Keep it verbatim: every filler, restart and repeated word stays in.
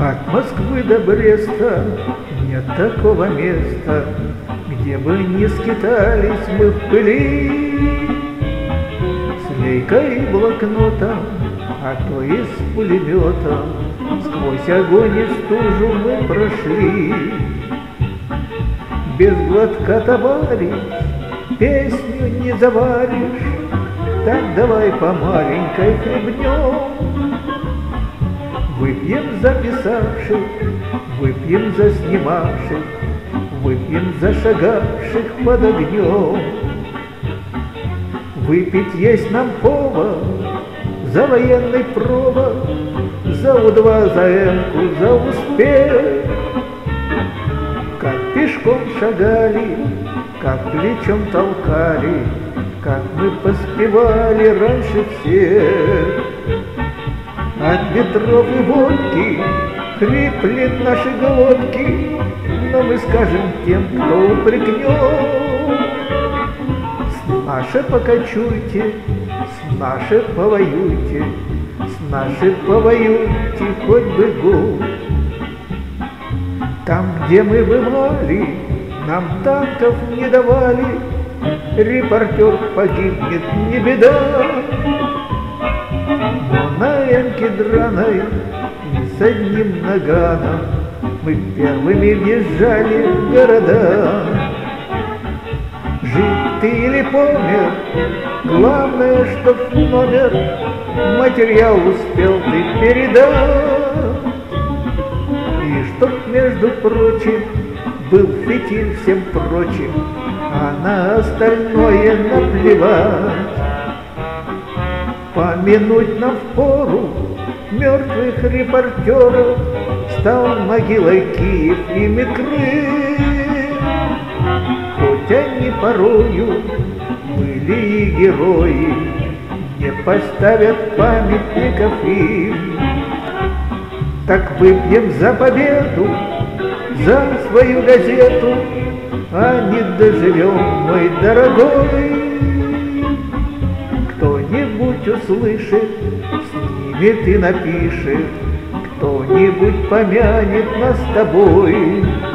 От Москвы до Бреста нет такого места, где бы не скитались мы в пыли. С лейкой и блокнотом, а то и с пулеметом, сквозь огонь и стужу мы прошли. Без глотка, товарищ, песню не заваришь, так давай по маленькой хлебнем. Выпьем за писавших, выпьем за снимавших, выпьем за шагавших под огнем. Выпить есть нам повод за военный провод, за У-два, за Эмку, за успех. Как пешком шагали, как плечом толкали, как мы поспевали раньше всех. От ветров и водки хриплет наши глотки, но мы скажем тем, кто упрекнет. С нашей покачуйте, с нашей повоюйте, с нашей повоюйте хоть бы год. Там, где мы бывали, нам танков не давали, репортер погибнет, не беда. Но на Эмке драной и с одним наганом мы первыми въезжали в города. Жив ты или помер, главное, чтоб номер материал успел ты передать. И чтоб, между прочим, был фитиль всем прочим, а на остальное наплевать. Помянуть нам впору мертвых репортеров, стал могилой Киев ими крыт. Хоть они порою были и герои, не поставят памятников им. Так выпьем за победу, за свою газету, а не доживем, мой дорогой. Кто-нибудь услышит, снимет и напишет, кто-нибудь помянет нас с тобой.